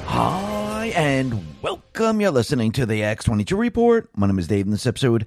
Hi, and welcome. You're listening to the X22 Report. My name is Dave, and this episode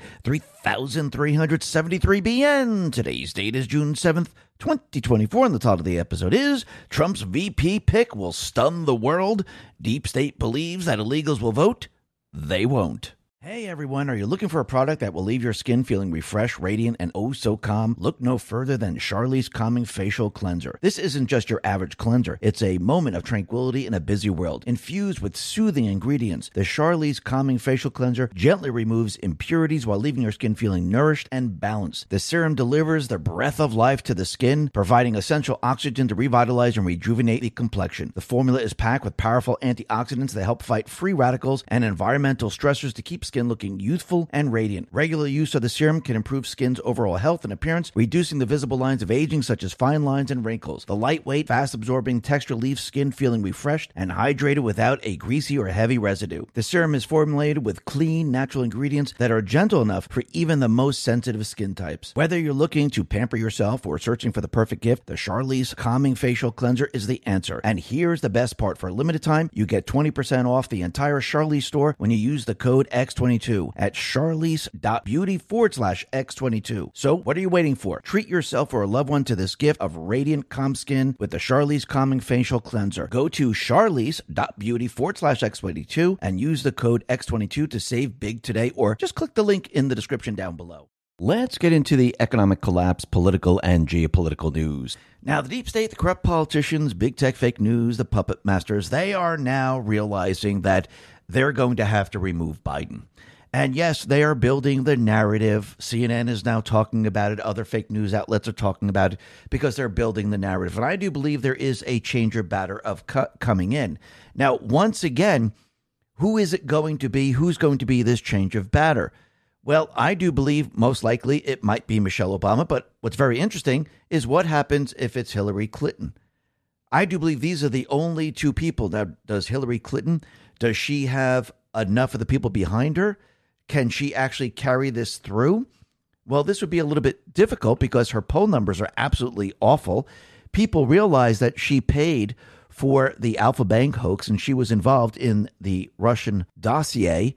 3373BN. Today's date is June 7th, 2024, and the title of the episode is Trump's VP pick will stun the world. Deep State believes that illegals will vote. They won't. Hey everyone, are you looking for a product that will leave your skin feeling refreshed, radiant, and oh so calm? Look no further than Charlie's Calming Facial Cleanser. This isn't just your average cleanser. It's a moment of tranquility in a busy world. Infused with soothing ingredients, the Charlie's Calming Facial Cleanser gently removes impurities while leaving your skin feeling nourished and balanced. The serum delivers the breath of life to the skin, providing essential oxygen to revitalize and rejuvenate the complexion. The formula is packed with powerful antioxidants that help fight free radicals and environmental stressors to keep skin looking youthful and radiant. Regular use of the serum can improve skin's overall health and appearance, reducing the visible lines of aging such as fine lines and wrinkles. The lightweight, fast-absorbing texture leaves skin feeling refreshed and hydrated without a greasy or heavy residue. The serum is formulated with clean, natural ingredients that are gentle enough for even the most sensitive skin types. Whether you're looking to pamper yourself or searching for the perfect gift, the Charlie's Calming Facial Cleanser is the answer. And here's the best part. For a limited time, you get 20% off the entire Charlie's store when you use the code X22 at charlies.beauty/X22. So what are you waiting for? Treat yourself or a loved one to this gift of radiant, calm skin with the Charlie's Calming Facial Cleanser. Go to charlies.beauty/X22 and use the code X22 to save big today, or just click the link in the description down below. Let's get into the economic collapse, political and geopolitical news. Now, the deep state, the corrupt politicians, big tech, fake news, the puppet masters, they are now realizing that they're going to have to remove Biden. And yes, they are building the narrative. CNN is now talking about it. Other fake news outlets are talking about it because they're building the narrative. And I do believe there is a changer batter of coming in. Now, once again, who is it going to be? Who's going to be this change of batter? Well, I do believe most likely it might be Michelle Obama. But what's very interesting is what happens if it's Hillary Clinton. I do believe these are the only two people. Now, does Hillary Clinton, does she have enough of the people behind her? Can she actually carry this through? Well, this would be a little bit difficult because her poll numbers are absolutely awful. People realize that she paid for the Alpha Bank hoax and she was involved in the Russian dossier.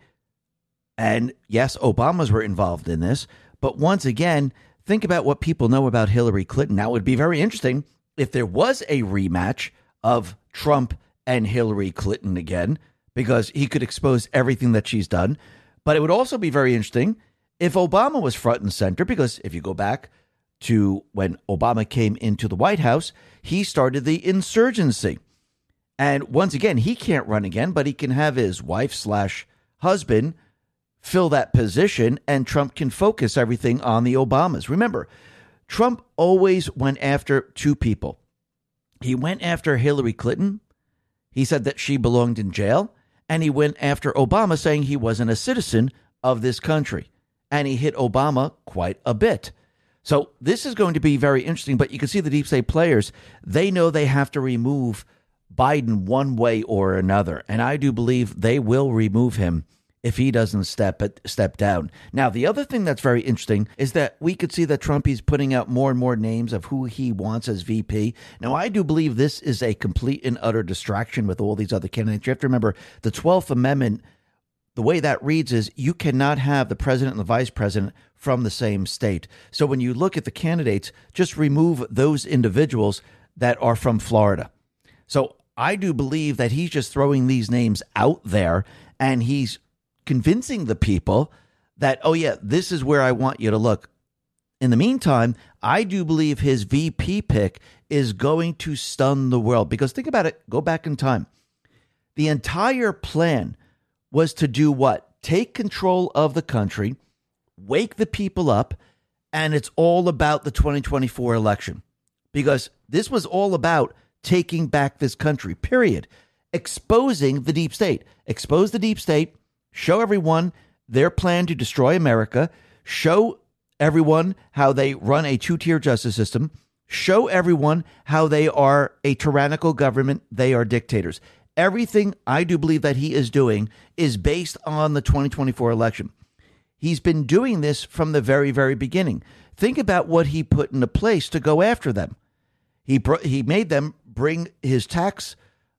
And yes, Obamas were involved in this. But once again, think about what people know about Hillary Clinton. Now, it would be very interesting if there was a rematch of Trump and Hillary Clinton again, because he could expose everything that she's done. But it would also be very interesting if Obama was front and center, because if you go back to when Obama came into the White House, he started the insurgency. And once again, he can't run again, but he can have his wife/husband fill that position, and Trump can focus everything on the Obamas. Remember, Trump always went after two people. He went after Hillary Clinton. He said that she belonged in jail. And he went after Obama, saying he wasn't a citizen of this country. And he hit Obama quite a bit. So this is going to be very interesting. But you can see the deep state players, they know they have to remove Biden one way or another. And I do believe they will remove him if he doesn't step down. Now, the other thing that's very interesting is that we could see that Trump is putting out more and more names of who he wants as VP. Now, I do believe this is a complete and utter distraction with all these other candidates. You have to remember the 12th Amendment, the way that reads is you cannot have the president and the vice president from the same state. So when you look at the candidates, just remove those individuals that are from Florida. So I do believe that he's just throwing these names out there and he's convincing the people that, oh, yeah, this is where I want you to look. In the meantime, I do believe his VP pick is going to stun the world because think about it. Go back in time. The entire plan was to do what? Take control of the country, wake the people up, and it's all about the 2024 election because this was all about taking back this country, period. Exposing the deep state. Expose the deep state. Show everyone their plan to destroy America. Show everyone how they run a two-tier justice system. Show everyone how they are a tyrannical government. They are dictators. Everything I do believe that he is doing is based on the 2024 election. He's been doing this from the very, very beginning. Think about what he put into place to go after them. He made them bring his tax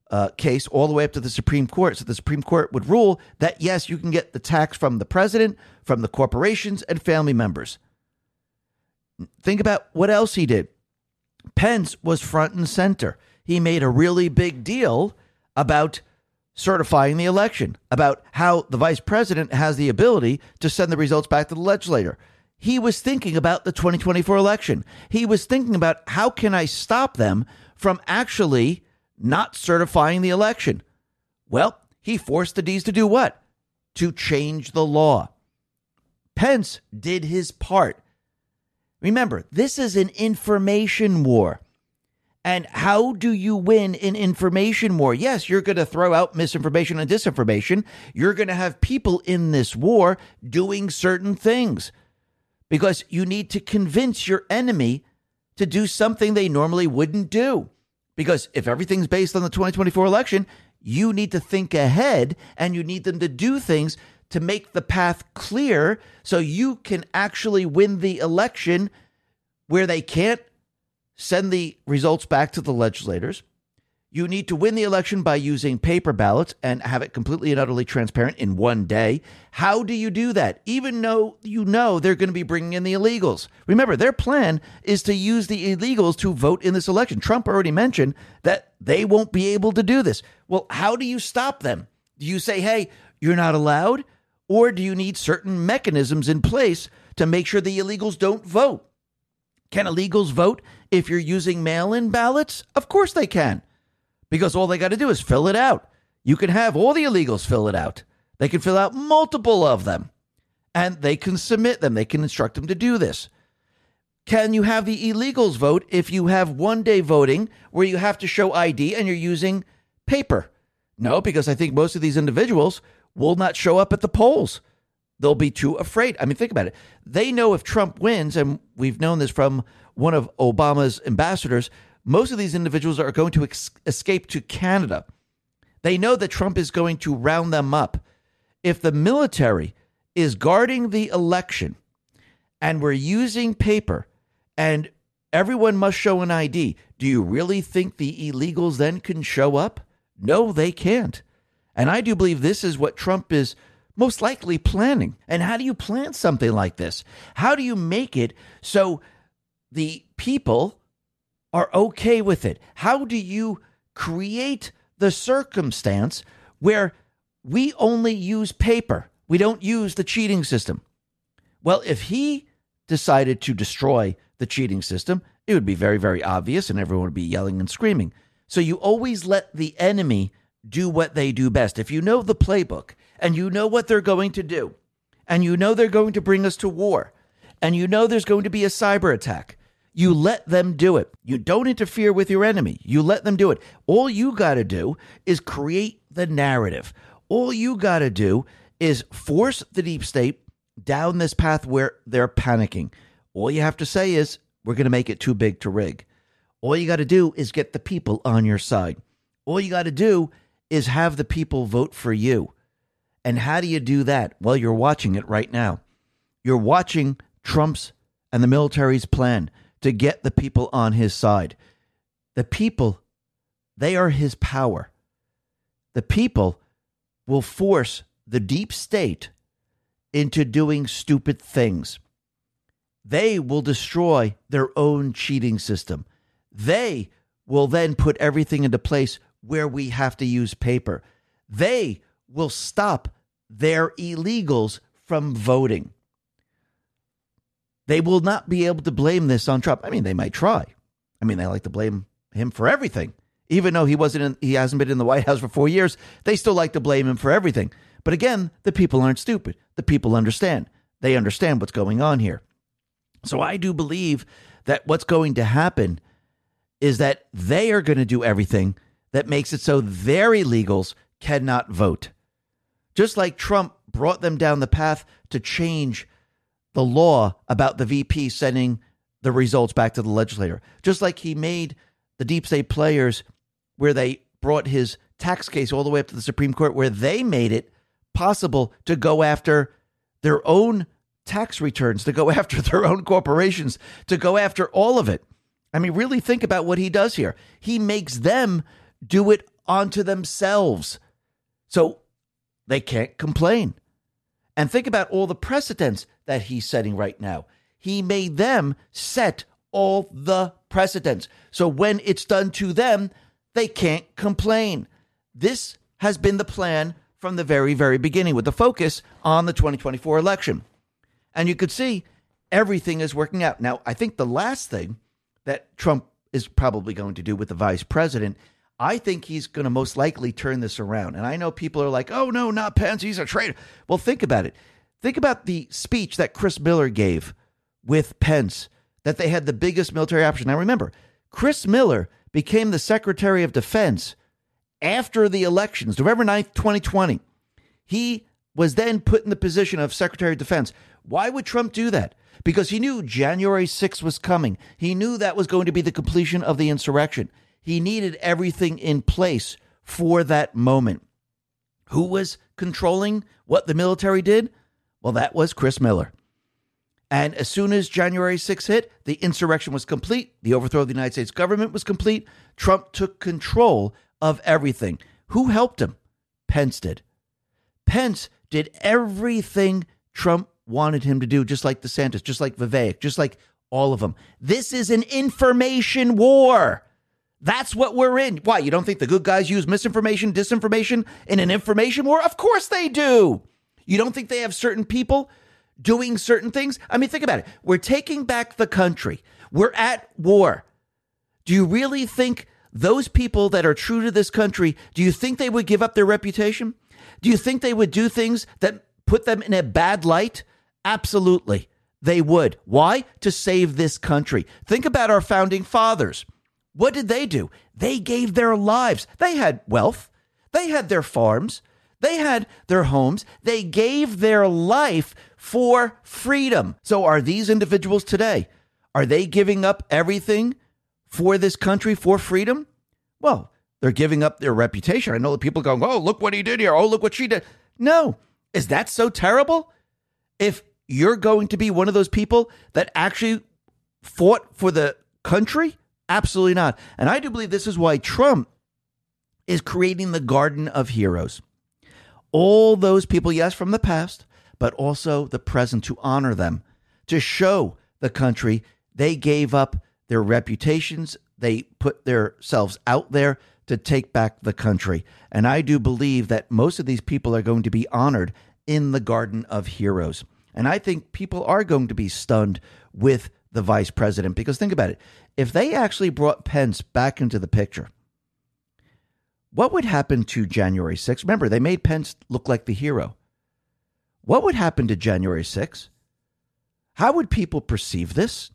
case all the way up to the Supreme Court. So the Supreme Court would rule that, yes, you can get the tax from the president, from the corporations, and family members. Think about what else he did. Pence was front and center. He made a really big deal about certifying the election, about how the vice president has the ability to send the results back to the legislator. He was thinking about the 2024 election. He was thinking about how can I stop them from actually not certifying the election. Well, he forced the D's to do what? To change the law. Pence did his part. Remember, this is an information war. And how do you win an information war? Yes, you're going to throw out misinformation and disinformation. You're going to have people in this war doing certain things because you need to convince your enemy to do something they normally wouldn't do. Because if everything's based on the 2024 election, you need to think ahead and you need them to do things to make the path clear so you can actually win the election where they can't send the results back to the legislators. You need to win the election by using paper ballots and have it completely and utterly transparent in one day. How do you do that? Even though you know they're going to be bringing in the illegals. Remember, their plan is to use the illegals to vote in this election. Trump already mentioned that they won't be able to do this. Well, how do you stop them? Do you say, hey, you're not allowed? Or do you need certain mechanisms in place to make sure the illegals don't vote? Can illegals vote if you're using mail-in ballots? Of course they can. Because all they got to do is fill it out. You can have all the illegals fill it out. They can fill out multiple of them. And they can submit them. They can instruct them to do this. Can you have the illegals vote if you have one-day voting where you have to show ID and you're using paper? No, because I think most of these individuals will not show up at the polls. They'll be too afraid. I mean, think about it. They know if Trump wins, and we've known this from one of Obama's ambassadors, most of these individuals are going to escape to Canada. They know that Trump is going to round them up. If the military is guarding the election and we're using paper and everyone must show an ID, do you really think the illegals then can show up? No, they can't. And I do believe this is what Trump is most likely planning. And how do you plan something like this? How do you make it so the people are okay with it? How do you create the circumstance where we only use paper? We don't use the cheating system. Well, if he decided to destroy the cheating system, it would be very, very obvious and everyone would be yelling and screaming. So you always let the enemy do what they do best. If you know the playbook and you know what they're going to do and you know they're going to bring us to war and you know there's going to be a cyber attack, you let them do it. You don't interfere with your enemy. You let them do it. All you got to do is create the narrative. All you got to do is force the deep state down this path where they're panicking. All you have to say is, we're going to make it too big to rig. All you got to do is get the people on your side. All you got to do is have the people vote for you. And how do you do that? Well, you're watching it right now. You're watching Trump's and the military's plan to get the people on his side. The people, they are his power. The people will force the deep state into doing stupid things. They will destroy their own cheating system. They will then put everything into place where we have to use paper. They will stop their illegals from voting. They will not be able to blame this on Trump. I mean, they might try. I mean, they like to blame him for everything. Even though he hasn't been in the White House for 4 years, they still like to blame him for everything. But again, the people aren't stupid. The people understand. They understand what's going on here. So I do believe that what's going to happen is that they are going to do everything that makes it so their illegals cannot vote. Just like Trump brought them down the path to change the law about the VP sending the results back to the legislator. Just like he made the deep state players where they brought his tax case all the way up to the Supreme Court, where they made it possible to go after their own tax returns, to go after their own corporations, to go after all of it. I mean, really think about what he does here. He makes them do it onto themselves. So they can't complain. And think about all the precedents that he's setting right now. He made them set all the precedents. So when it's done to them, they can't complain. This has been the plan from the very, very beginning with the focus on the 2024 election. And you could see everything is working out. Now, I think the last thing that Trump is probably going to do with the vice president, I think he's going to most likely turn this around. And I know people are like, oh, no, not Pence. He's a traitor. Well, think about it. Think about the speech that Chris Miller gave with Pence, that they had the biggest military operation. Now, remember, Chris Miller became the Secretary of Defense after the elections, November 9th, 2020. He was then put in the position of Secretary of Defense. Why would Trump do that? Because he knew January 6th was coming. He knew that was going to be the completion of the insurrection. He needed everything in place for that moment. Who was controlling what the military did? Well, that was Chris Miller. And as soon as January 6th hit, the insurrection was complete. The overthrow of the United States government was complete. Trump took control of everything. Who helped him? Pence did. Pence did everything Trump wanted him to do, just like DeSantis, just like Vivek, just like all of them. This is an information war. That's what we're in. Why? You don't think the good guys use misinformation, disinformation in an information war? Of course they do. You don't think they have certain people doing certain things? I mean, think about it. We're taking back the country. We're at war. Do you really think those people that are true to this country, do you think they would give up their reputation? Do you think they would do things that put them in a bad light? Absolutely, they would. Why? To save this country. Think about our founding fathers. What did they do? They gave their lives. They had wealth. They had their farms. They had their homes. They gave their life for freedom. So are these individuals today, are they giving up everything for this country for freedom? Well, they're giving up their reputation. I know that people going, oh, look what he did here. Oh, look what she did. No. Is that so terrible? If you're going to be one of those people that actually fought for the country? Absolutely not. And I do believe this is why Trump is creating the Garden of Heroes. All those people, yes, from the past, but also the present, to honor them, to show the country they gave up their reputations. They put themselves out there to take back the country. And I do believe that most of these people are going to be honored in the Garden of Heroes. And I think people are going to be stunned with the vice president, because think about it. If they actually brought Pence back into the picture, what would happen to January 6th? Remember, they made Pence look like the hero. What would happen to January 6th? How would people perceive this?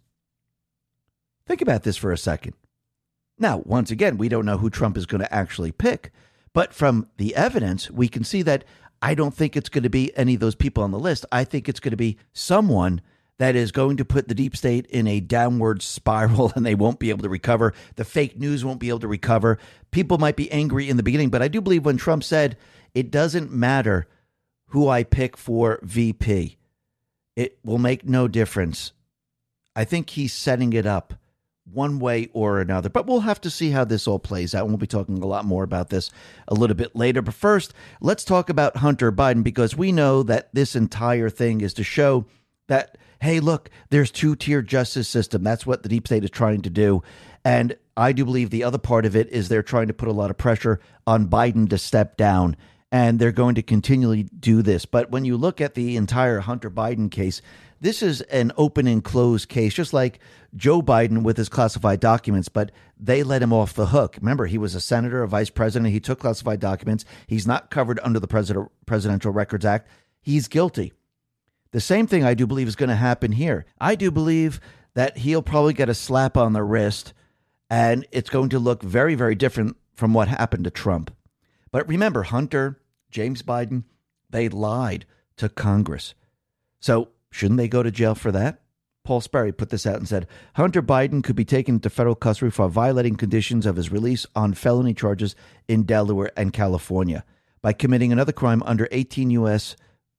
Think about this for a second. Now, once again, we don't know who Trump is going to actually pick, but from the evidence, we can see that I don't think it's going to be any of those people on the list. I think it's going to be someone that is going to put the deep state in a downward spiral, and they won't be able to recover. The fake news won't be able to recover. People might be angry in the beginning, but I do believe when Trump said, it doesn't matter who I pick for VP, it will make no difference. I think he's setting it up one way or another, but we'll have to see how this all plays out. And we'll be talking a lot more about this a little bit later. But first, let's talk about Hunter Biden, because we know that this entire thing is to show that, hey, look, there's two-tier justice system. That's what the deep state is trying to do. And I do believe the other part of it is they're trying to put a lot of pressure on Biden to step down. And they're going to continually do this. But when you look at the entire Hunter Biden case, this is an open and closed case, just like Joe Biden with his classified documents, but they let him off the hook. Remember, he was a senator, a vice president. He took classified documents. He's not covered under the Presidential Records Act. He's guilty. The same thing I do believe is going to happen here. I do believe that he'll probably get a slap on the wrist, and it's going to look very, very different from what happened to Trump. But remember, Hunter, James Biden, they lied to Congress. So shouldn't they go to jail for that? Paul Sperry put this out and said, Hunter Biden could be taken into federal custody for violating conditions of his release on felony charges in Delaware and California by committing another crime under 18 U.S.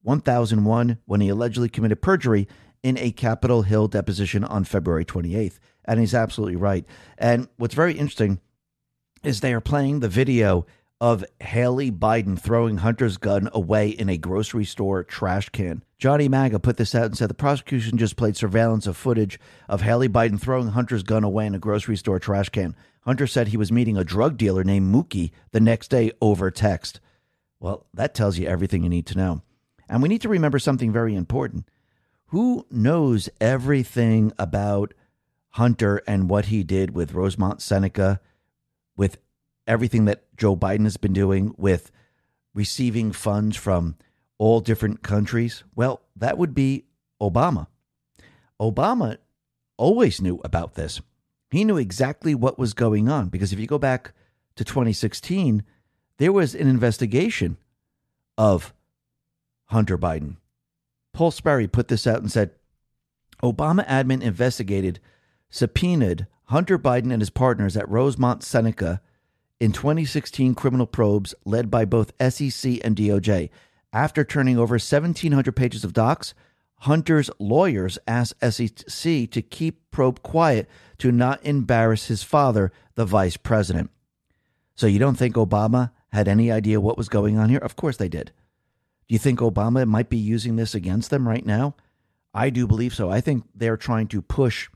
1001 when he allegedly committed perjury in a Capitol Hill deposition on February 28th. And he's absolutely right. And what's very interesting is they are playing the video of Haley Biden throwing Hunter's gun away in a grocery store trash can. Johnny Maga put this out and said the prosecution just played surveillance of footage of Haley Biden throwing Hunter's gun away in a grocery store trash can. Hunter said he was meeting a drug dealer named Mookie the next day over text. Well, that tells you everything you need to know. And we need to remember something very important. Who knows everything about Hunter and what he did with Rosemont Seneca, with everything that Joe Biden has been doing, with receiving funds from all different countries? Well, that would be Obama. Obama always knew about this. He knew exactly what was going on, because if you go back to 2016, there was an investigation of Hunter Biden. Paul Sperry put this out and said, Obama admin investigated, subpoenaed Hunter Biden and his partners at Rosemont Seneca in 2016 criminal probes led by both SEC and DOJ. After turning over 1,700 pages of docs, Hunter's lawyers asked SEC to keep probe quiet to not embarrass his father, the vice president. So you don't think Obama had any idea what was going on here? Of course they did. Do you think Obama might be using this against them right now? I do believe so. I think they're trying to push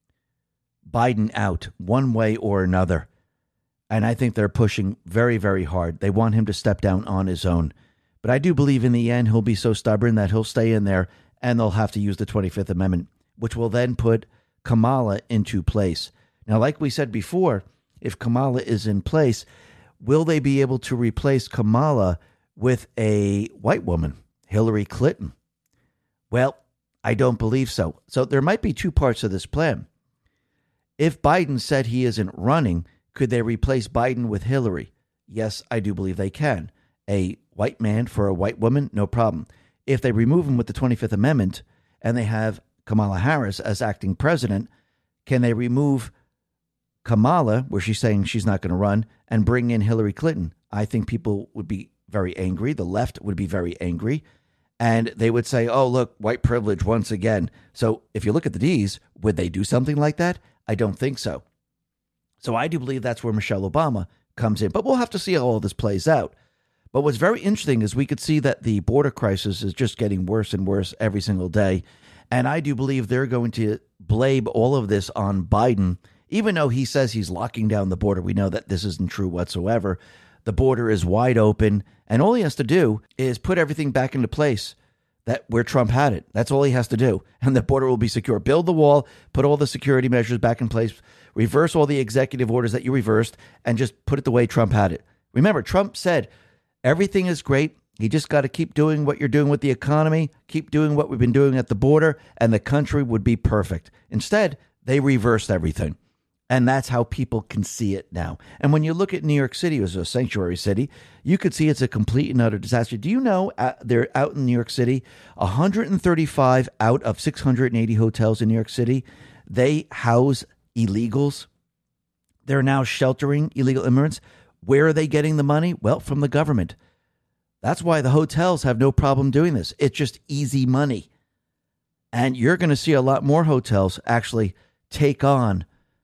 Biden out one way or another. And I think they're pushing very, very hard. They want him to step down on his own. But I do believe in the end he'll be so stubborn that he'll stay in there and they'll have to use the 25th Amendment, which will then put Kamala into place. Now, like we said before, if Kamala is in place, will they be able to replace Kamala with a white woman, Hillary Clinton? Well, I don't believe so. So there might be two parts of this plan. If Biden said he isn't running, could they replace Biden with Hillary? Yes, I do believe they can. A white man for a white woman, no problem. If they remove him with the 25th Amendment and they have Kamala Harris as acting president, can they remove Kamala, where she's saying she's not going to run, and bring in Hillary Clinton? I think people would be very angry. The left would be very angry. And they would say, oh, look, white privilege once again. So if you look at the D's, would they do something like that? I don't think so. So I do believe that's where Michelle Obama comes in. But we'll have to see how all this plays out. But what's very interesting is we could see that the border crisis is just getting worse and worse every single day. And I do believe they're going to blame all of this on Biden, even though he says he's locking down the border. We know that this isn't true whatsoever. The border is wide open, and all he has to do is put everything back into place that where Trump had it. That's all he has to do, and the border will be secure. Build the wall, put all the security measures back in place, reverse all the executive orders that you reversed, and just put it the way Trump had it. Remember, Trump said, everything is great. You just got to keep doing what you're doing with the economy, keep doing what we've been doing at the border, and the country would be perfect. Instead, they reversed everything. And that's how people can see it now. And when you look at New York City as a sanctuary city, you could see it's a complete and utter disaster. Do you know they're out in New York City, 135 out of 680 hotels in New York City, they house illegals. They're now sheltering illegal immigrants. Where are they getting the money? Well, from the government. That's why the hotels have no problem doing this. It's just easy money. And you're going to see a lot more hotels actually take on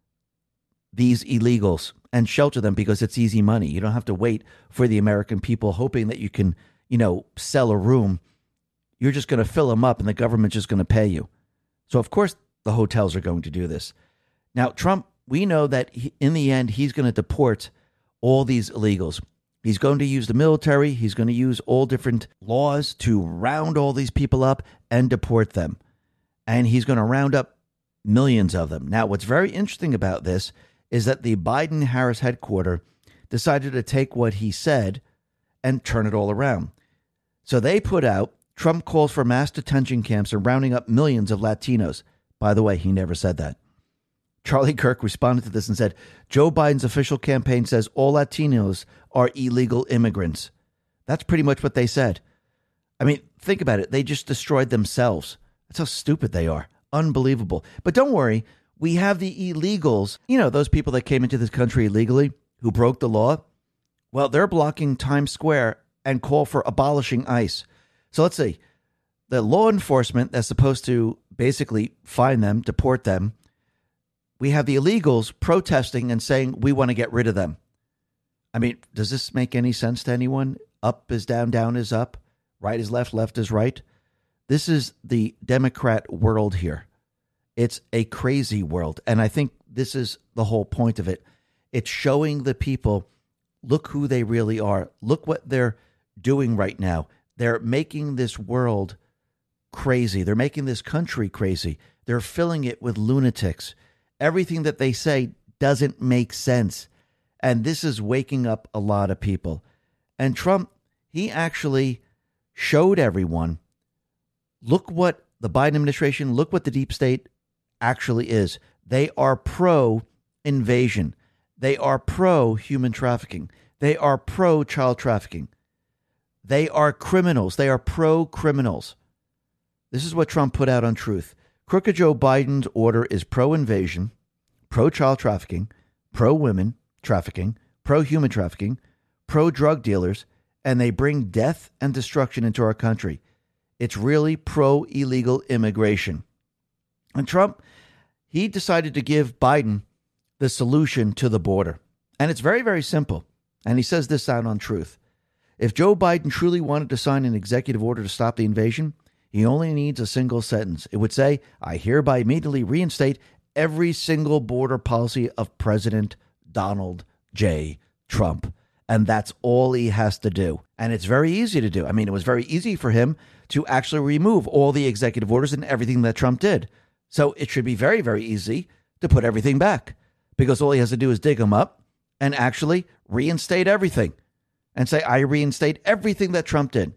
these illegals and shelter them because it's easy money. You don't have to wait for the American people hoping that you can, sell a room. You're just going to fill them up and the government's just going to pay you. So, of course, the hotels are going to do this. Now, Trump, we know that in the end, he's going to deport all these illegals. He's going to use the military. He's going to use all different laws to round all these people up and deport them. And he's going to round up millions of them. Now, what's very interesting about this is that the Biden-Harris headquarters decided to take what he said and turn it all around. So they put out, Trump calls for mass detention camps and rounding up millions of Latinos. By the way, he never said that. Charlie Kirk responded to this and said, Joe Biden's official campaign says all Latinos are illegal immigrants. That's pretty much what they said. I mean, think about it. They just destroyed themselves. That's how stupid they are. Unbelievable. But don't worry. We have the illegals, those people that came into this country illegally who broke the law. Well, they're blocking Times Square and call for abolishing ICE. So let's see. The law enforcement that's supposed to basically fine them, deport them. We have the illegals protesting and saying we want to get rid of them. I mean, does this make any sense to anyone? Up is down, down is up, right is left, left is right. This is the Democrat world here. It's a crazy world. And I think this is the whole point of it. It's showing the people, look who they really are. Look what they're doing right now. They're making this world crazy. They're making this country crazy. They're filling it with lunatics. Everything that they say doesn't make sense. And this is waking up a lot of people. And Trump, he actually showed everyone, look what the Biden administration, look what the deep state actually is. They are pro-invasion. They are pro-human trafficking. They are pro-child trafficking. They are criminals. They are pro-criminals. This is what Trump put out on Truth. Crooked Joe Biden's order is pro-invasion, pro-child trafficking, pro-women trafficking, pro-human trafficking, pro-drug dealers, and they bring death and destruction into our country. It's really pro-illegal immigration. And Trump, he decided to give Biden the solution to the border. And it's very, very simple. And he says this out on Truth. If Joe Biden truly wanted to sign an executive order to stop the invasion, he only needs a single sentence. It would say, I hereby immediately reinstate every single border policy of President Donald J. Trump. And that's all he has to do. And it's very easy to do. I mean, it was very easy for him to actually remove all the executive orders and everything that Trump did. So it should be very, very easy to put everything back, because all he has to do is dig them up and actually reinstate everything and say, I reinstate everything that Trump did.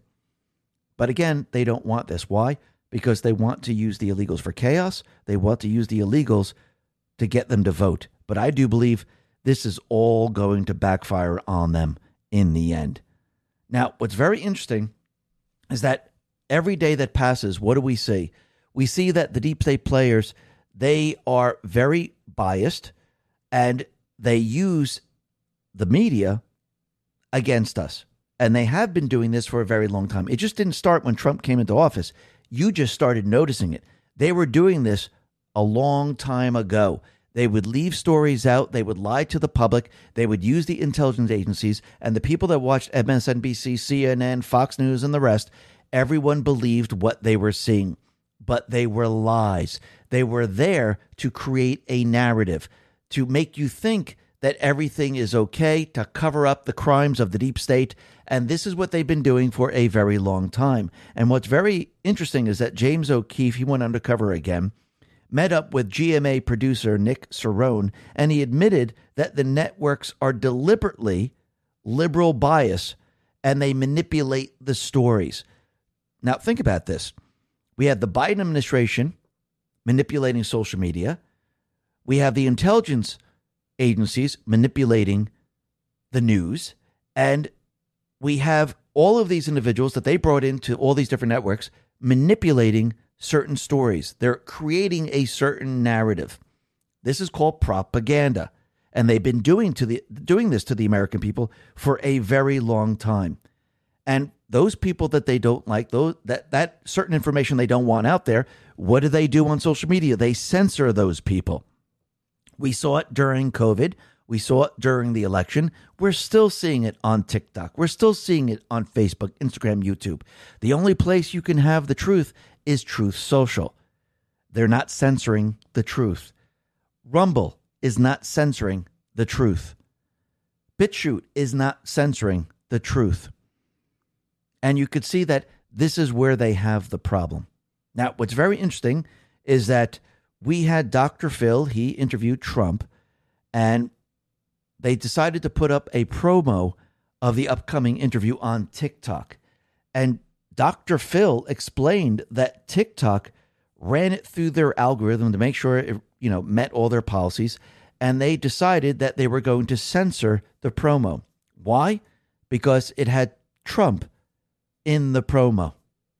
But again, they don't want this. Why? Because they want to use the illegals for chaos. They want to use the illegals to get them to vote. But I do believe this is all going to backfire on them in the end. Now, what's very interesting is that every day that passes, what do we see? We see that the deep state players, they are very biased and they use the media against us. And they have been doing this for a very long time. It just didn't start when Trump came into office. You just started noticing it. They were doing this a long time ago. They would leave stories out. They would lie to the public. They would use the intelligence agencies. And the people that watched MSNBC, CNN, Fox News, and the rest, everyone believed what they were seeing. But they were lies. They were there to create a narrative, to make you think that everything is okay, to cover up the crimes of the deep state. And this is what they've been doing for a very long time. And what's very interesting is that James O'Keefe, he went undercover again, met up with GMA producer Nick Cerrone, and he admitted that the networks are deliberately liberal bias and they manipulate the stories. Now, think about this. We have the Biden administration manipulating social media. We have the intelligence agencies manipulating the news. And we have all of these individuals that they brought into all these different networks manipulating certain stories. They're creating a certain narrative. This is called propaganda. And they've been doing this to the American people for a very long time. And those people that they don't like, that certain information they don't want out there, what do they do on social media? They censor those people. We saw it during COVID. We saw it during the election. We're still seeing it on TikTok. We're still seeing it on Facebook, Instagram, YouTube. The only place you can have the truth is Truth Social. They're not censoring the truth. Rumble is not censoring the truth. BitChute is not censoring the truth. And you could see that this is where they have the problem. Now, what's very interesting is that we had Dr. Phil. He interviewed Trump, and they decided to put up a promo of the upcoming interview on TikTok. And Dr. Phil explained that TikTok ran it through their algorithm to make sure it, met all their policies, and they decided that they were going to censor the promo. Why? Because it had Trump in the promo.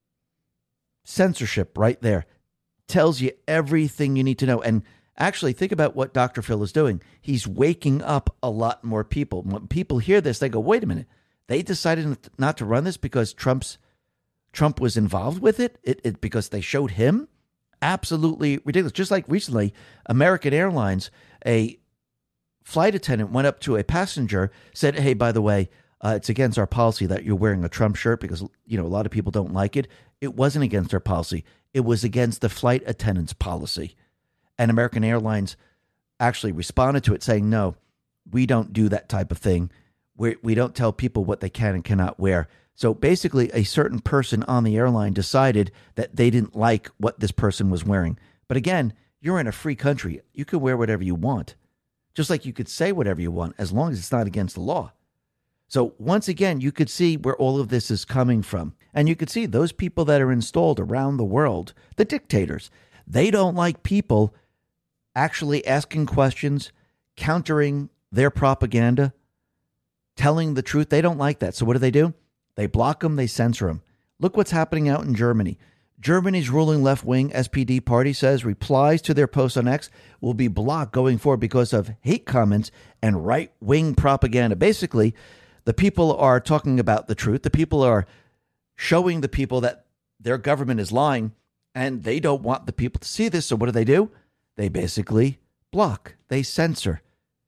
Censorship right there. Tells you everything you need to know. And actually, think about what Dr. Phil is doing. He's waking up a lot more people. When people hear this, they go, wait a minute. They decided not to run this because Trump was involved with it because they showed him? Absolutely ridiculous. Just like recently, American Airlines, a flight attendant went up to a passenger, said, hey, by the way, it's against our policy that you're wearing a Trump shirt because, a lot of people don't like it. It wasn't against our policy. It was against the flight attendant's policy. And American Airlines actually responded to it saying, no, we don't do that type of thing. We don't tell people what they can and cannot wear. So basically, a certain person on the airline decided that they didn't like what this person was wearing. But again, you're in a free country. You can wear whatever you want, just like you could say whatever you want, as long as it's not against the law. So once again, you could see where all of this is coming from. And you could see those people that are installed around the world, the dictators, they don't like people actually asking questions, countering their propaganda, telling the truth. They don't like that. So what do? They block them. They censor them. Look what's happening out in Germany. Germany's ruling left-wing SPD party says replies to their posts on X will be blocked going forward because of hate comments and right-wing propaganda. Basically, the people are talking about the truth. The people are showing the people that their government is lying, and they don't want the people to see this. So what do? They basically block. They censor.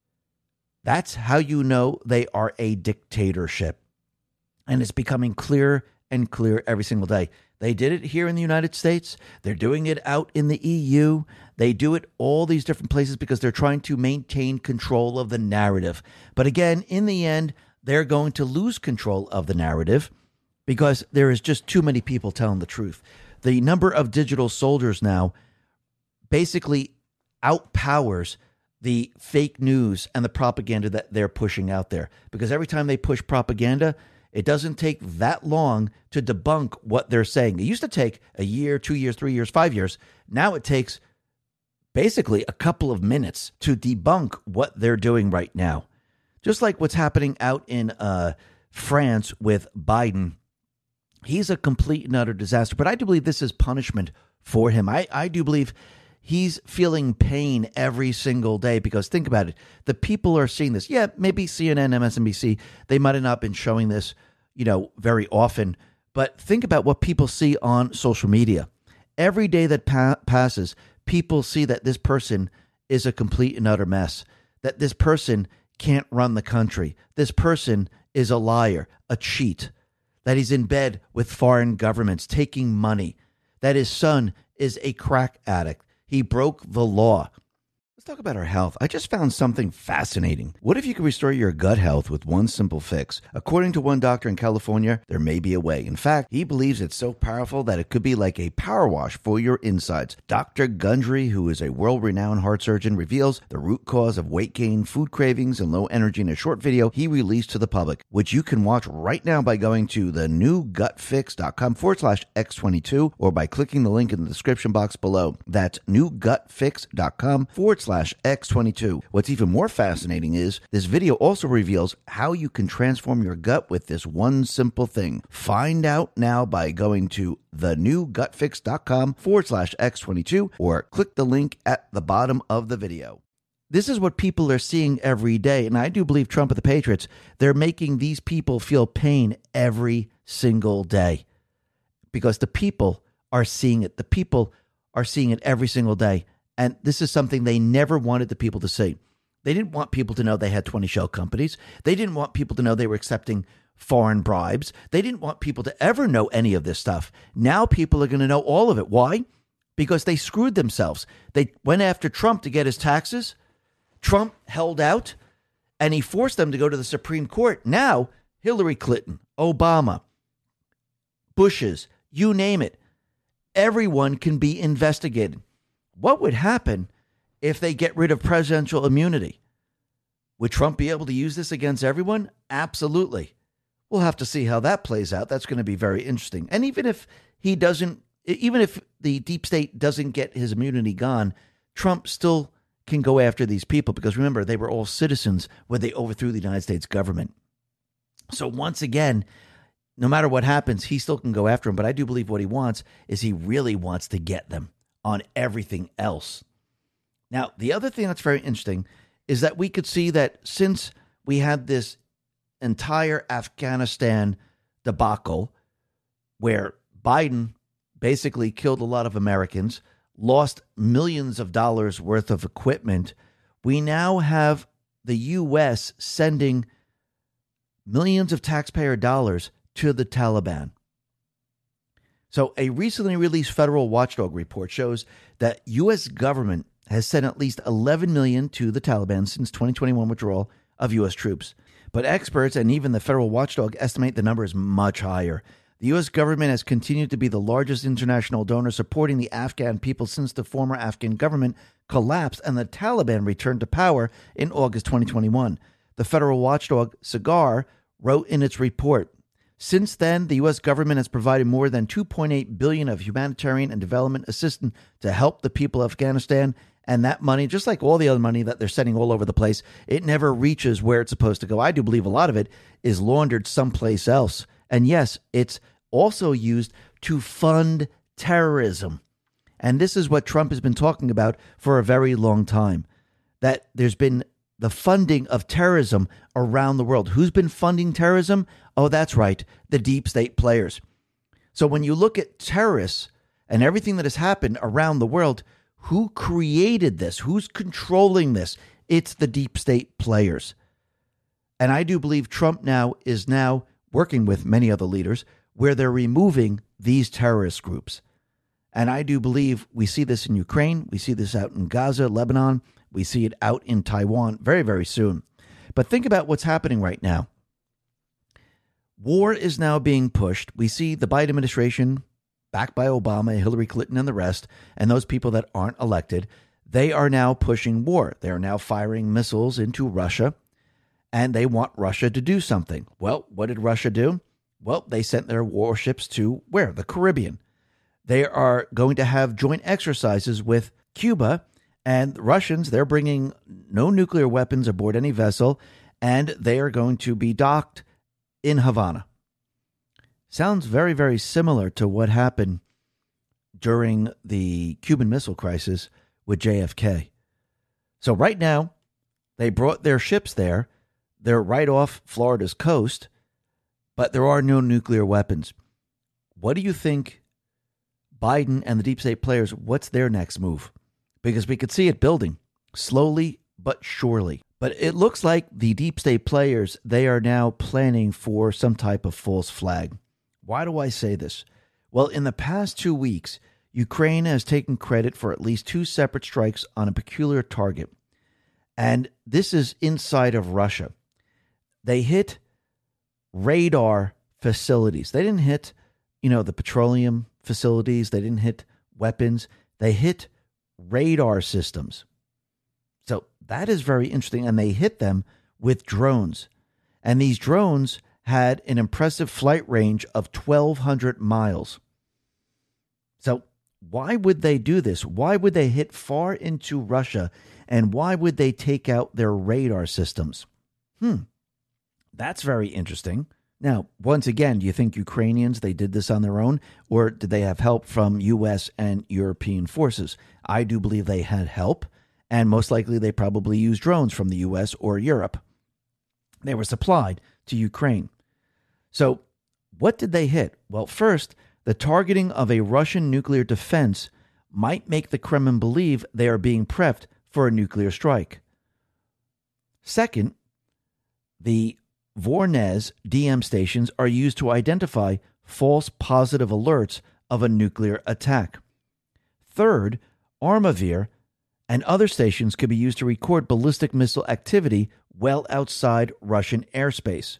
That's how you know they are a dictatorship. And it's becoming clearer and clearer every single day. They did it here in the United States. They're doing it out in the EU. They do it all these different places because they're trying to maintain control of the narrative. But again, in the end, they're going to lose control of the narrative because there is just too many people telling the truth. The number of digital soldiers now basically outpowers the fake news and the propaganda that they're pushing out there. Because every time they push propaganda, it doesn't take that long to debunk what they're saying. It used to take a year, 2 years, 3 years, 5 years. Now it takes basically a couple of minutes to debunk what they're doing right now. Just like what's happening out in France with Biden. He's a complete and utter disaster. But I do believe this is punishment for him. I do believe he's feeling pain every single day because think about it. The people are seeing this. Yeah, maybe CNN, MSNBC, they might have not been showing this, very often. But think about what people see on social media. Every day that passes, people see that this person is a complete and utter mess, that this person can't run the country. This person is a liar, a cheat, that he's in bed with foreign governments, taking money, that his son is a crack addict. He broke the law. Let's talk about our health. I just found something fascinating. What if you could restore your gut health with one simple fix? According to one doctor in California, there may be a way. In fact, he believes it's so powerful that it could be like a power wash for your insides. Dr. Gundry, who is a world-renowned heart surgeon, reveals the root cause of weight gain, food cravings, and low energy in a short video he released to the public, which you can watch right now by going to thenewgutfix.com/X22 or by clicking the link in the description box below. That's newgutfix.com/X22. What's even more fascinating is this video also reveals how you can transform your gut with this one simple thing. Find out now by going to thenewgutfix.com/X22 or click the link at the bottom of the video. This is what people are seeing every day. And I do believe Trump and the Patriots, they're making these people feel pain every single day because the people are seeing it. The people are seeing it every single day. And this is something they never wanted the people to see. They didn't want people to know they had 20 shell companies. They didn't want people to know they were accepting foreign bribes. They didn't want people to ever know any of this stuff. Now people are going to know all of it. Why? Because they screwed themselves. They went after Trump to get his taxes. Trump held out, and he forced them to go to the Supreme Court. Now, Hillary Clinton, Obama, Bush's, you name it, everyone can be investigated. What would happen if they get rid of presidential immunity? Would Trump be able to use this against everyone? Absolutely. We'll have to see how that plays out. That's going to be very interesting. And even if the deep state doesn't get his immunity gone, Trump still can go after these people because remember, they were all citizens when they overthrew the United States government. So once again, no matter what happens, he still can go after them. But I do believe what he wants is he really wants to get them on everything else. Now, the other thing that's very interesting is that we could see that since we had this entire Afghanistan debacle where Biden basically killed a lot of Americans, lost millions of dollars worth of equipment, we now have the U.S. sending millions of taxpayer dollars to the Taliban. So a recently released federal watchdog report shows that U.S. government has sent at least $11 million to the Taliban since 2021 withdrawal of U.S. troops. But experts and even the federal watchdog estimate the number is much higher. The U.S. government has continued to be the largest international donor supporting the Afghan people since the former Afghan government collapsed and the Taliban returned to power in August 2021. The federal watchdog SIGAR wrote in its report, since then, the U.S. government has provided more than $2.8 billion of humanitarian and development assistance to help the people of Afghanistan. And that money, just like all the other money that they're sending all over the place, it never reaches where it's supposed to go. I do believe a lot of it is laundered someplace else. And yes, it's also used to fund terrorism. And this is what Trump has been talking about for a very long time, that there's been the funding of terrorism around the world. Who's been funding terrorism? Oh, that's right, the deep state players. So when you look at terrorists and everything that has happened around the world, who created this? Who's controlling this? It's the deep state players. And I do believe Trump is now working with many other leaders where they're removing these terrorist groups. And I do believe we see this in Ukraine. We see this out in Gaza, Lebanon. We see it out in Taiwan very, very soon. But think about what's happening right now. War is now being pushed. We see the Biden administration, backed by Obama, Hillary Clinton, and the rest, and those people that aren't elected, they are now pushing war. They are now firing missiles into Russia, and they want Russia to do something. Well, what did Russia do? Well, they sent their warships to where? The Caribbean. They are going to have joint exercises with Cuba, and the Russians, they're bringing no nuclear weapons aboard any vessel, and they are going to be docked in Havana. Sounds very, very similar to what happened during the Cuban Missile Crisis with JFK. So right now, they brought their ships there. They're right off Florida's coast, but there are no nuclear weapons. What do you think Biden and the deep state players, what's their next move? Because we could see it building slowly but surely. But it looks like the deep state players, they are now planning for some type of false flag. Why do I say this? Well, in the past 2 weeks, Ukraine has taken credit for at least 2 separate strikes on a peculiar target. And this is inside of Russia. They hit radar facilities. They didn't hit, the petroleum facilities. They didn't hit weapons. They hit radar systems. So that is very interesting. And they hit them with drones. And these drones had an impressive flight range of 1,200 miles. So why would they do this? Why would they hit far into Russia? And why would they take out their radar systems? That's very interesting. Now, once again, do you think Ukrainians, they did this on their own, or did they have help from U.S. and European forces? I do believe they had help, and most likely they probably used drones from the U.S. or Europe. They were supplied to Ukraine. So what did they hit? Well, first, the targeting of a Russian nuclear defense might make the Kremlin believe they are being prepped for a nuclear strike. Second, the Voronezh DM stations are used to identify false positive alerts of a nuclear attack. Third, Armavir and other stations could be used to record ballistic missile activity well outside Russian airspace.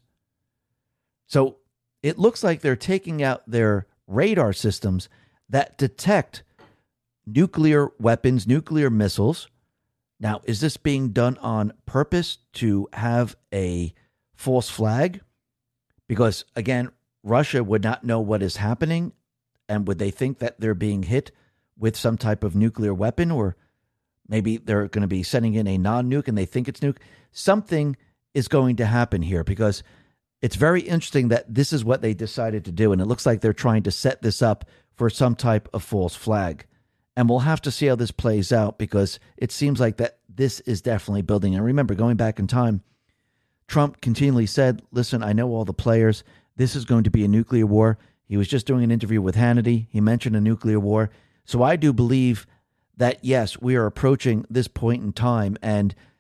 So it looks like they're taking out their radar systems that detect nuclear weapons, nuclear missiles. Now, is this being done on purpose to have a false flag? Because, again, Russia would not know what is happening, and would they think that they're being hit with some type of nuclear weapon, or maybe they're going to be sending in a non-nuke and they think it's nuke? Something is going to happen here, because it's very interesting that this is what they decided to do, and it looks like they're trying to set this up for some type of false flag. And we'll have to see how this plays out, because it seems like that this is definitely building. And remember, going back in time, Trump continually said, listen, I know all the players. This is going to be a nuclear war. He was just doing an interview with Hannity. He mentioned a nuclear war. So I do believe that, yes, we are approaching this point in time, and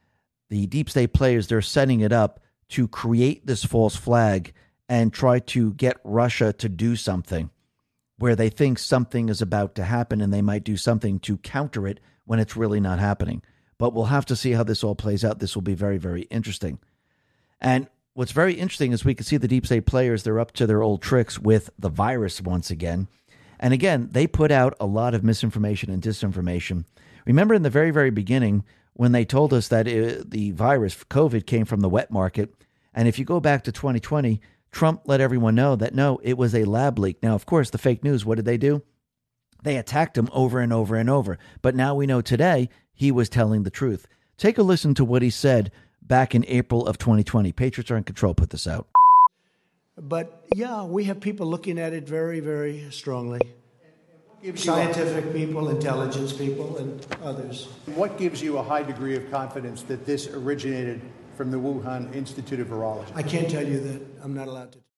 the deep state players, they're setting it up to create this false flag and try to get Russia to do something where they think something is about to happen and they might do something to counter it when it's really not happening. But we'll have to see how this all plays out. This will be very, very interesting. And what's very interesting is we can see the deep state players, they're up to their old tricks with the virus once again. And again, they put out a lot of misinformation and disinformation. Remember in the very, very beginning when they told us that the virus, COVID, came from the wet market. And if you go back to 2020, Trump let everyone know that, no, it was a lab leak. Now, of course, the fake news, what did they do? They attacked him over and over and over. But now we know today he was telling the truth. Take a listen to what he said back in April of 2020. Patriots Are in Control put this out. But yeah, we have people looking at it very, very strongly. Scientific people, intelligence people, and others. What gives you a high degree of confidence that this originated from the Wuhan Institute of Virology? I can't tell you that. I'm not allowed to.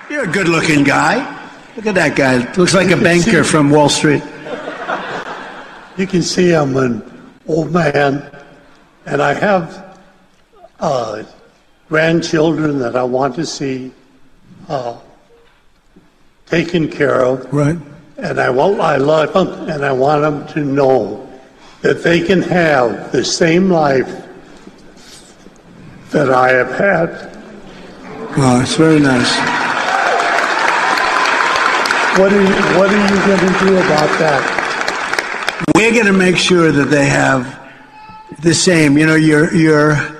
You're a good-looking guy. Look at that guy. Looks like a banker from Wall Street. You can see I'm an old man, and I have grandchildren that I want to see taken care of. Right. And I love them, and I want them to know that they can have the same life that I have had. Oh, it's very nice. What are you going to do about that? We're going to make sure that they have the same. You know,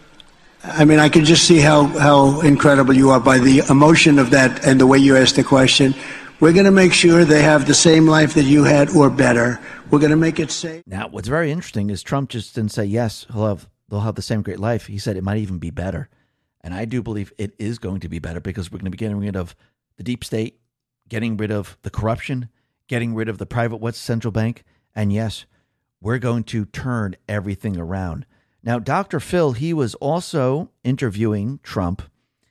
I mean, I can just see how incredible you are by the emotion of that and the way you asked the question. We're going to make sure they have the same life that you had or better. We're going to make it safe. Now, what's very interesting is Trump just didn't say, yes, they'll have the same great life. He said it might even be better. And I do believe it is going to be better because we're going to be getting rid of the deep state, getting rid of the corruption, getting rid of the private central bank. And yes, we're going to turn everything around. Now, Dr. Phil, he was also interviewing Trump,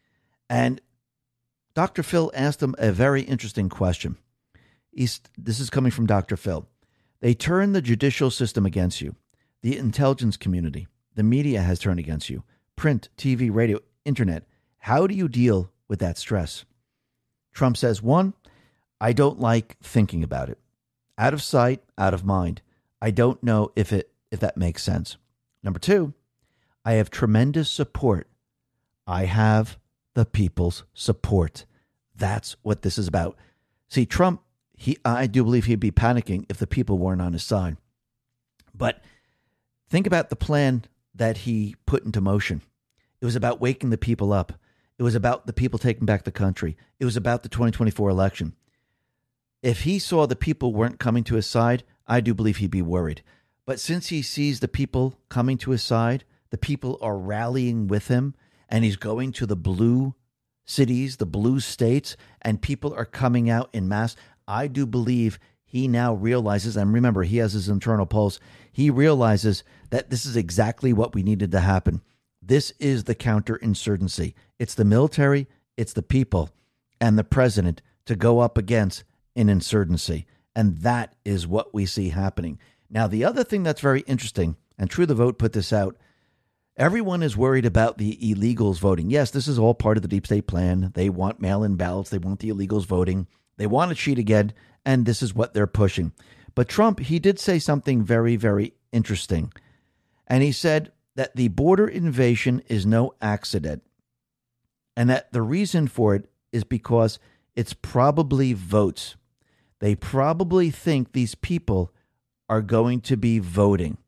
and Dr. Phil asked him a very interesting question. This is coming from Dr. Phil. They turn the judicial system against you. The intelligence community, the media has turned against you. Print, TV, radio, internet. How do you deal with that stress? Trump says, 1, I don't like thinking about it. Out of sight, out of mind. I don't know if that makes sense. Number 2, I have tremendous support. I have the people's support. That's what this is about. See, Trump, I do believe he'd be panicking if the people weren't on his side. But think about the plan that he put into motion. It was about waking the people up. It was about the people taking back the country. It was about the 2024 election. If he saw the people weren't coming to his side, I do believe he'd be worried. But since he sees the people coming to his side, the people are rallying with him, and he's going to the blue cities, the blue states, and people are coming out in mass, I do believe he now realizes, and remember, he has his internal polls, he realizes that this is exactly what we needed to happen. This is the counterinsurgency. It's the military, it's the people, and the president to go up against an insurgency. And that is what we see happening. Now, the other thing that's very interesting, and True the Vote put this out, everyone is worried about the illegals voting. Yes, this is all part of the deep state plan. They want mail-in ballots. They want the illegals voting. They want to cheat again, and this is what they're pushing. But Trump, he did say something very, very interesting. And he said that the border invasion is no accident, and that the reason for it is because it's probably votes. They probably think these people are going to be voting.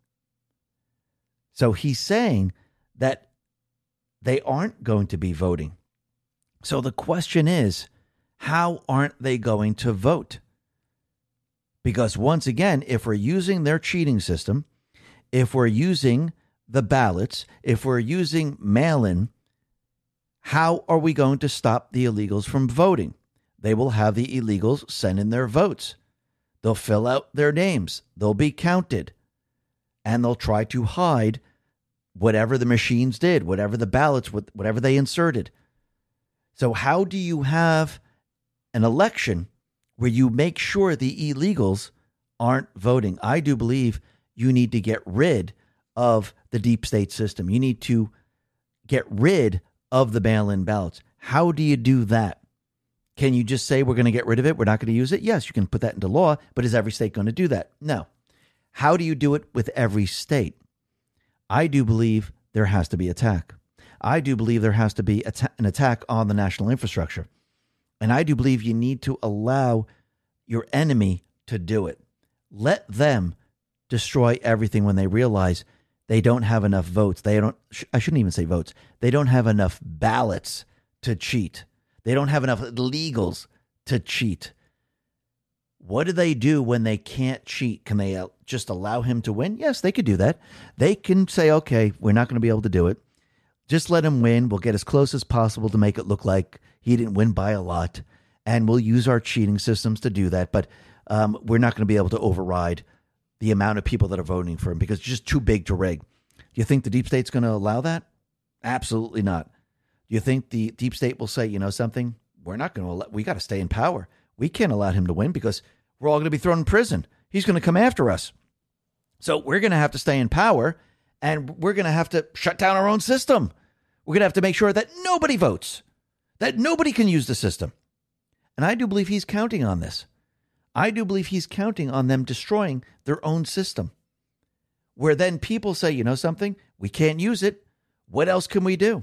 So he's saying that they aren't going to be voting. So the question is, how aren't they going to vote? Because once again, if we're using their cheating system, if we're using the ballots, if we're using mail-in, how are we going to stop the illegals from voting? They will have the illegals send in their votes. They'll fill out their names. They'll be counted. And they'll try to hide whatever the machines did, whatever the ballots, whatever they inserted. So how do you have an election where you make sure the illegals aren't voting? I do believe you need to get rid of the deep state system. You need to get rid of the mail-in ballots. How do you do that? Can you just say we're going to get rid of it? We're not going to use it? Yes, you can put that into law, but is every state going to do that? No. How do you do it with every state? I do believe there has to be attack. I do believe there has to be an attack on the national infrastructure. And I do believe you need to allow your enemy to do it. Let them destroy everything when they realize they don't have enough votes. I shouldn't even say votes. They don't have enough ballots to cheat. They don't have enough illegals to cheat. What do they do when they can't cheat? Can they just allow him to win? Yes, they could do that. They can say, okay, we're not going to be able to do it. Just let him win. We'll get as close as possible to make it look like he didn't win by a lot. And we'll use our cheating systems to do that. But we're not going to be able to override the amount of people that are voting for him because it's just too big to rig. Do you think the deep state's going to allow that? Absolutely not. Do you think the deep state will say, you know something? we're not going to we got to stay in power. We can't allow him to win because we're all going to be thrown in prison. He's going to come after us. So we're going to have to stay in power, and we're going to have to shut down our own system. We're going to have to make sure that nobody votes, that nobody can use the system. And I do believe he's counting on this. I do believe he's counting on them destroying their own system, where then people say, you know something, we can't use it. What else can we do?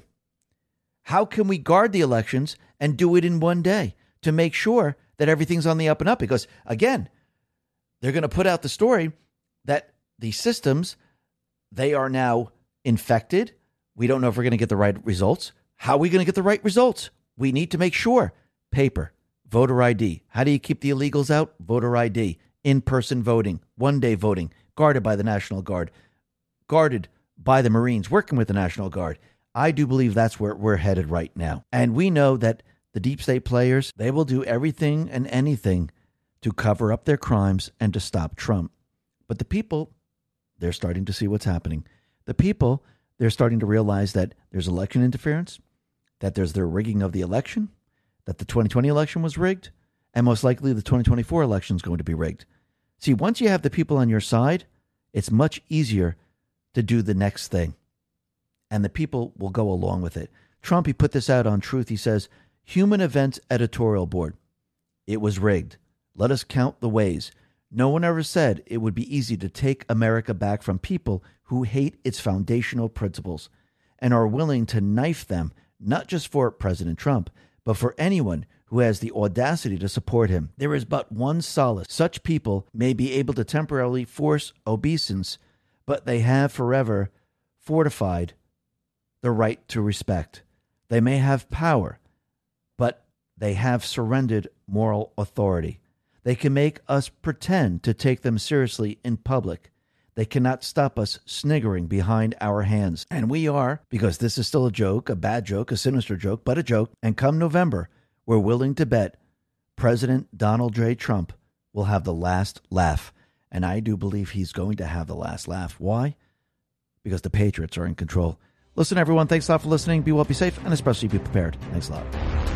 How can we guard the elections and do it in one day to make sure that everything's on the up and up? Because, again, they're going to put out the story that the systems, they are now infected. We don't know if we're going to get the right results. How are we going to get the right results? We need to make sure. Paper, voter ID. How do you keep the illegals out? Voter ID. In-person voting, one-day voting, guarded by the National Guard, guarded by the Marines, working with the National Guard. I do believe that's where we're headed right now. And we know that the deep state players, they will do everything and anything to cover up their crimes and to stop Trump. But the people, they're starting to see what's happening. The people, they're starting to realize that there's election interference, that there's the rigging of the election, that the 2020 election was rigged, and most likely the 2024 election is going to be rigged. See, once you have the people on your side, it's much easier to do the next thing. And the people will go along with it. Trump, he put this out on Truth. He says, Human Events Editorial Board. It was rigged. Let us count the ways. No one ever said it would be easy to take America back from people who hate its foundational principles and are willing to knife them, not just for President Trump, but for anyone who has the audacity to support him. There is but one solace. Such people may be able to temporarily force obeisance, but they have forever fortified the right to respect. They may have power, but they have surrendered moral authority. They can make us pretend to take them seriously in public. They cannot stop us sniggering behind our hands. And we are, because this is still a joke, a bad joke, a sinister joke, but a joke. And come November, we're willing to bet President Donald J. Trump will have the last laugh. And I do believe he's going to have the last laugh. Why? Because the Patriots are in control. Listen, everyone, thanks a lot for listening. Be well, be safe, and especially be prepared. Thanks a lot.